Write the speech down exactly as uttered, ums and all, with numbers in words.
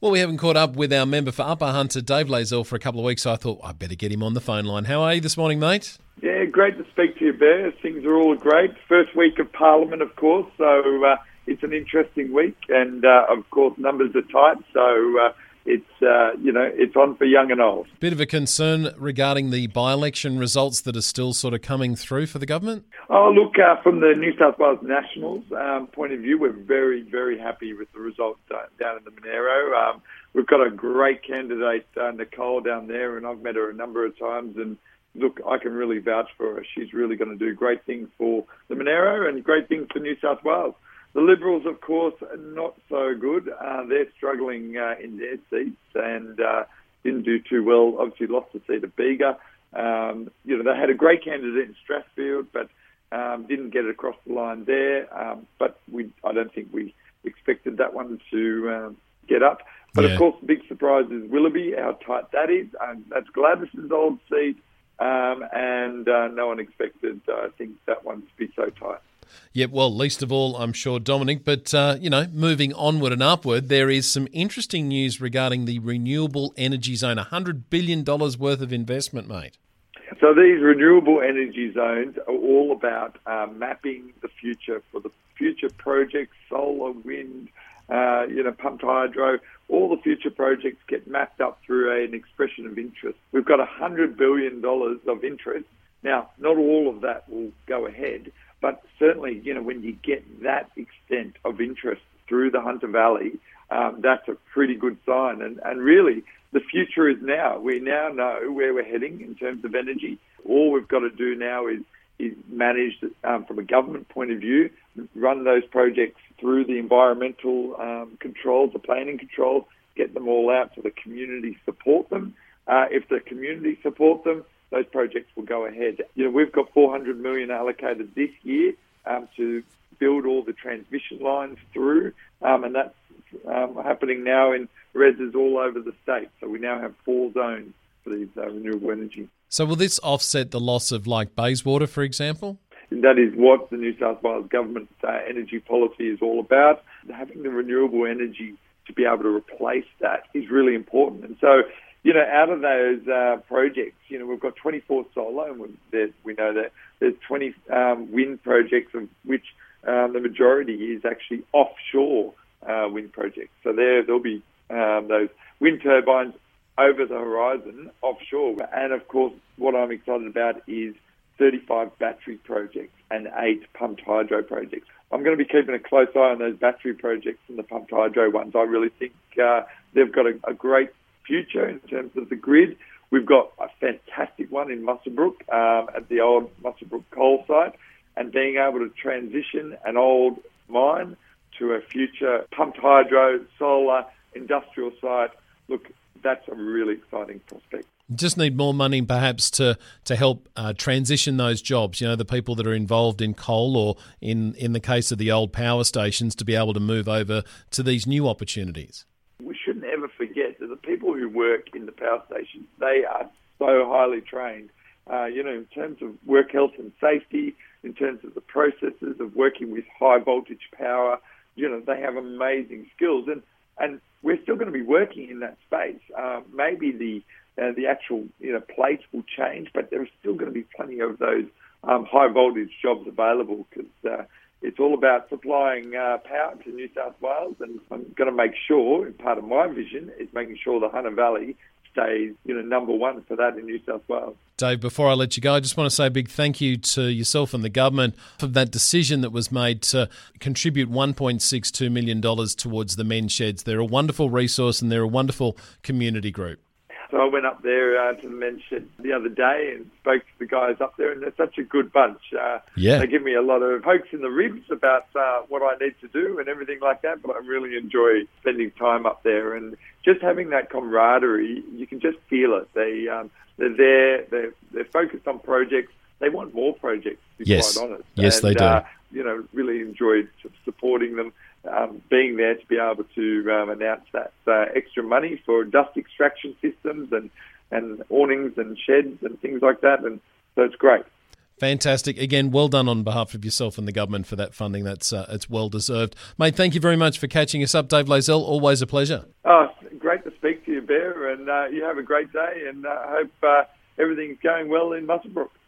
Well, we haven't caught up with our member for Upper Hunter, Dave Lazell, for a couple of weeks, so I thought I'd better get him on the phone line. How are you this morning, mate? Yeah, great to speak to you, Bear. Things are all great. First week of Parliament, of course, so uh, it's an interesting week, and uh, of course numbers are tight, so uh, it's uh, you know it's on for young and old. Bit of a concern regarding the by-election results that are still sort of coming through for the government? Oh, look, uh, from the New South Wales Nationals um, point of view, we're very, very happy with the result uh, down in the Monero. Um, we've got a great candidate, uh, Nicole, down there, and I've met her a number of times, and look, I can really vouch for her. She's really going to do great things for the Monero and great things for New South Wales. The Liberals, of course, are not so good. Uh, they're struggling uh, in their seats and uh, didn't do too well. Obviously lost the seat of Bega. Um, you know, they had a great candidate in Strathfield, but um, didn't get it across the line there. Um, but we, I don't think we expected that one to um, get up. But, yeah. Of course, the big surprise is Willoughby, how tight that is. Um, that's Gladys's old seat. Um, and uh, no one expected, uh, I think, that one to be so tight. Yeah, well, least of all, I'm sure, Dominic. But, uh, you know, moving onward and upward, there is some interesting news regarding the renewable energy zone, one hundred billion dollars worth of investment, mate. So these renewable energy zones are all about uh, mapping the future for the future projects, solar, wind, uh, you know, pumped hydro. All the future projects get mapped up through an expression of interest. We've got one hundred billion dollars of interest. Now, not all of that will go ahead, but certainly, you know, when you get that extent of interest through the Hunter Valley, um, that's a pretty good sign. And, and really, the future is now. We now know where we're heading in terms of energy. All we've got to do now is, is manage um, from a government point of view, run those projects through the environmental um, controls, the planning controls, get them all out so the community support them. Uh, if the community support them, those projects will go ahead. You know, we've got four hundred million dollars allocated this year um, to build all the transmission lines through, um, and that's um, happening now in reses all over the state. So we now have four zones for these uh, renewable energy. So will this offset the loss of, like, Bayswater, for example? And that is what the New South Wales government uh, energy policy is all about. Having the renewable energy to be able to replace that is really important. And so, you know, out of those uh, projects, you know, we've got twenty-four solar, and we, we know that there's twenty um, wind projects, of which um, the majority is actually offshore uh, wind projects. So there, there'll be um, those wind turbines over the horizon offshore. And, of course, what I'm excited about is thirty-five battery projects and eight pumped hydro projects. I'm going to be keeping a close eye on those battery projects and the pumped hydro ones. I really think uh, they've got a, a great future in terms of the grid. We've got a fantastic one in Muswellbrook um, at the old Muswellbrook coal site, and being able to transition an old mine to a future pumped hydro, solar, industrial site. Look, that's a really exciting prospect. Just need more money perhaps to, to help uh, transition those jobs, you know, the people that are involved in coal or in, in the case of the old power stations to be able to move over to these new opportunities. We shouldn't ever forget that the people who work in the power stations, they are so highly trained, uh, you know, in terms of work health and safety, in terms of the processes of working with high voltage power. You know, they have amazing skills, and, and we're still going to be working in that space. Uh, maybe the uh, the actual you know place will change, but there are still going to be plenty of those um, high voltage jobs available, because uh, it's all about supplying uh, power to New South Wales, and I'm going to make sure, part of my vision is making sure the Hunter Valley stays, you know, number one for that in New South Wales. Dave, before I let you go, I just want to say a big thank you to yourself and the government for that decision that was made to contribute one point six two million dollars towards the men's sheds. They're a wonderful resource and they're a wonderful community group. So I went up there uh, to the men's shed the other day and spoke to the guys up there, and they're such a good bunch. Uh, yeah. They give me a lot of pokes in the ribs about uh, what I need to do and everything like that, but I really enjoy spending time up there. And just having that camaraderie, you can just feel it. They, um, they're there, they're, they're focused on projects. They want more projects, to be yes. quite honest. Yes, and, they do. Uh, you know, really enjoyed supporting them. Um, being there to be able to um, announce that uh, extra money for dust extraction systems and, and awnings and sheds and things like that. And so it's great. Fantastic. Again, well done on behalf of yourself and the government for that funding. That's uh, it's well deserved. Mate, thank you very much for catching us up. Dave Lazell, always a pleasure. Oh, speak to you, Bear, and uh, you have a great day, and I uh, hope uh, everything's going well in Muswellbrook.